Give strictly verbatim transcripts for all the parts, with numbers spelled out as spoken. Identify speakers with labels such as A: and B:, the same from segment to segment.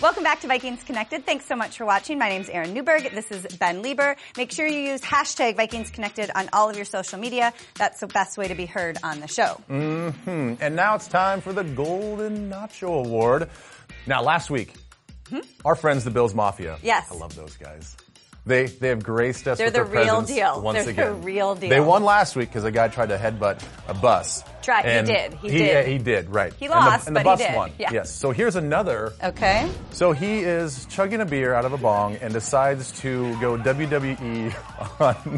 A: Welcome back to Vikings Connected. Thanks so much for watching. My name's Erin Newberg. This is Ben Lieber. Make sure you use hashtag Vikings Connected on all of your social media. That's the best way to be heard on the show.
B: Mm-hmm. And now it's time for the Golden Nacho Award. Now, last week, hmm? our friends, the Bills Mafia.
A: Yes.
B: I love those guys. They they have graced us
A: They're
B: with
A: the
B: their
A: real
B: presence
A: deal.
B: once
A: They're
B: again.
A: the real deal.
B: They won last week because a guy tried to headbutt a bus.
A: Try,
B: and
A: he did. He,
B: he
A: did.
B: Uh, he did, right.
A: He lost,
B: and the, and the
A: but
B: bus
A: he did.
B: won.
A: Yeah.
B: Yes. So here's another.
A: Okay.
B: So he is chugging a beer out of a bong and decides to go W W E on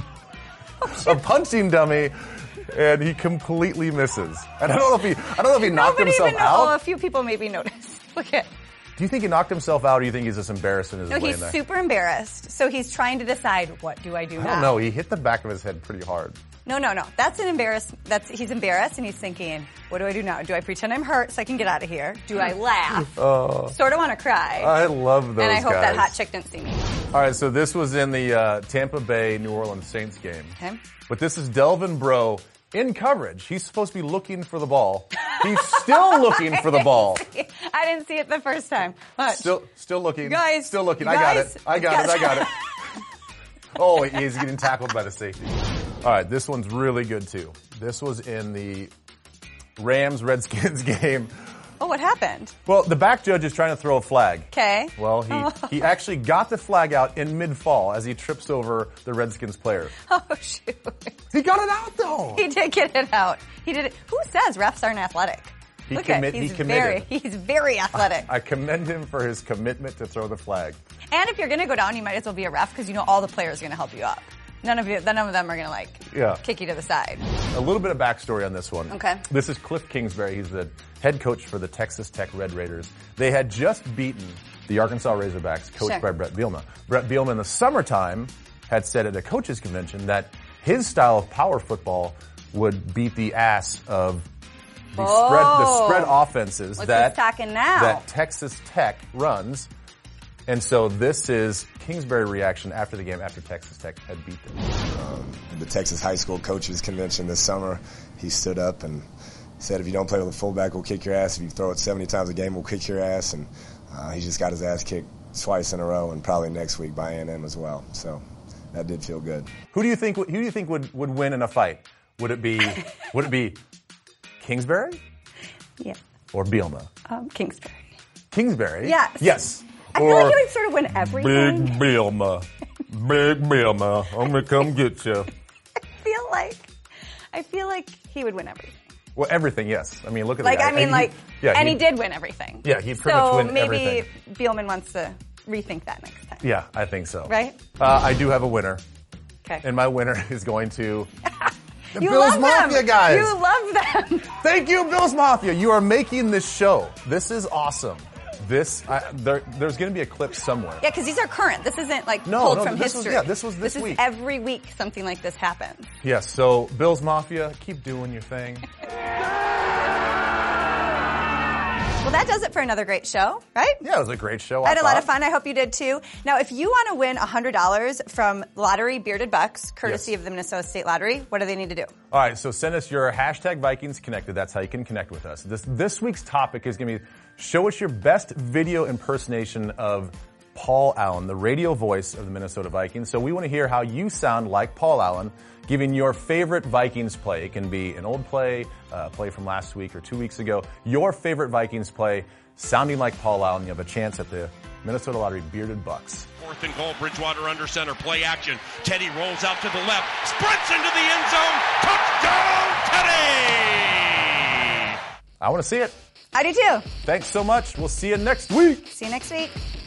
B: a punching dummy, and he completely misses. And I don't know if he, I don't know if he knocked
A: Nobody
B: himself
A: even know.
B: out.
A: Oh, a few people maybe noticed. Look at.
B: Do you think he knocked himself out, or do you think he's just embarrassed in his
A: No,
B: way
A: he's
B: in there?
A: super embarrassed. So he's trying to decide, what do I do now?
B: I don't know. He hit the back of his head pretty hard.
A: No, no, no. That's an embarrass. That's he's embarrassed, and he's thinking, what do I do now? Do I pretend I'm hurt so I can get out of here? Do I laugh?
B: Uh,
A: sort of want to cry.
B: I love those
A: And I hope
B: guys.
A: that hot chick didn't see me.
B: All right, so this was in the uh, Tampa Bay New Orleans Saints game.
A: Okay.
B: But this is Delvin Breaux in coverage. He's supposed to be looking for the ball. He's still looking for the ball.
A: I didn't see it the first time. Watch.
B: Still, still looking.
A: You guys,
B: still looking.
A: you
B: I got
A: guys,
B: it. I got
A: guys.
B: it. I got it. Oh, he's getting tackled by the safety. All right, this one's really good too. This was in the Rams-Redskins game.
A: Oh, what happened?
B: Well, the back judge is trying to throw a flag.
A: Okay.
B: Well, he, he actually got the flag out in mid-fall as he trips over the Redskins player.
A: Oh, shoot.
B: He got it out, though.
A: He did get it out. He did it. Who says refs aren't athletic?
B: He
A: Look
B: commi-
A: at, he's
B: he committed.
A: very, he's very athletic.
B: I commend him for his commitment to throw the flag.
A: And if you're going to go down, you might as well be a ref because you know all the players are going to help you up. None of you, none of them are going to like
B: Yeah.
A: kick you to the side.
B: A little bit of backstory on this one.
A: Okay.
B: This is Cliff Kingsbury. He's the head coach for the Texas Tech Red Raiders. They had just beaten the Arkansas Razorbacks, coached
A: Sure.
B: by Brett Bielema. Brett Bielema in the summertime had said at a coaches convention that his style of power football would beat the ass of the
A: Oh.
B: spread the spread offenses
A: What's
B: that
A: he talking now?
B: that Texas Tech runs. And so this is Kingsbury reaction after the game, after Texas Tech had beat them.
C: Um, at the Texas High School Coaches Convention this summer, he stood up and said, if you don't play with a fullback, we'll kick your ass. If you throw it seventy times a game, we'll kick your ass. And uh, he just got his ass kicked twice in a row, and probably next week by A and M as well. So that did feel good.
B: Who do you think? Who do you think would, would win in a fight? Would it be? Would it be Kingsbury
A: Yeah.
B: or Bielema?
A: Um, Kingsbury.
B: Kingsbury.
A: Yes.
B: Yes.
A: I
B: or
A: feel like he would sort of win everything.
B: Big Bielema. Big Bielema. I'm gonna come get you.
A: I feel like, I feel like he would win everything.
B: Well, everything. Yes. I mean, look at
A: Like,
B: the guy.
A: I mean,
B: And he-
A: like,
B: yeah,
A: and he,
B: he-
A: did win everything.
B: Yeah, he pretty
A: so
B: much win
A: maybe
B: everything.
A: Bielman wants to rethink that next time.
B: Yeah, I think so.
A: Right?
B: Uh, I do have a winner,
A: Okay.
B: and my winner is going to the
A: you
B: Bills
A: love
B: Mafia
A: them.
B: guys.
A: You love them.
B: Thank you, Bills Mafia. You are making this show. This is awesome. This, I, there, there's going to be a clip somewhere.
A: Yeah, because these are current. This isn't like
B: No,
A: pulled
B: no,
A: from
B: this was-
A: history.
B: yeah, this was this
A: This
B: week.
A: is every week something like this happens.
B: Yes, so Bills Mafia, keep doing your thing.
A: Well, that does it for another great show, right?
B: Yeah, it was a great show.
A: I had a lot of
B: thought.
A: fun. I hope you did too. Now, if you want to win one hundred dollars from Lottery Bearded Bucks, courtesy
B: Yes.
A: of the Minnesota State Lottery, what do they need to do?
B: All right, so send us your hashtag Vikings Connected. That's how you can connect with us. This this week's topic is going to be show us your best video impersonation of Paul Allen, the radio voice of the Minnesota Vikings. So we want to hear how you sound like Paul Allen, giving your favorite Vikings play. It can be an old play, a play from last week or two weeks ago. Your favorite Vikings play, sounding like Paul Allen. You have a chance at the Minnesota Lottery Bearded Bucks.
D: Fourth and goal, Bridgewater under center, play action. Teddy rolls out to the left, sprints into the end zone. Touchdown, Teddy!
B: I want to see it.
A: I do too.
B: Thanks so much. We'll see you next week.
A: See you next week.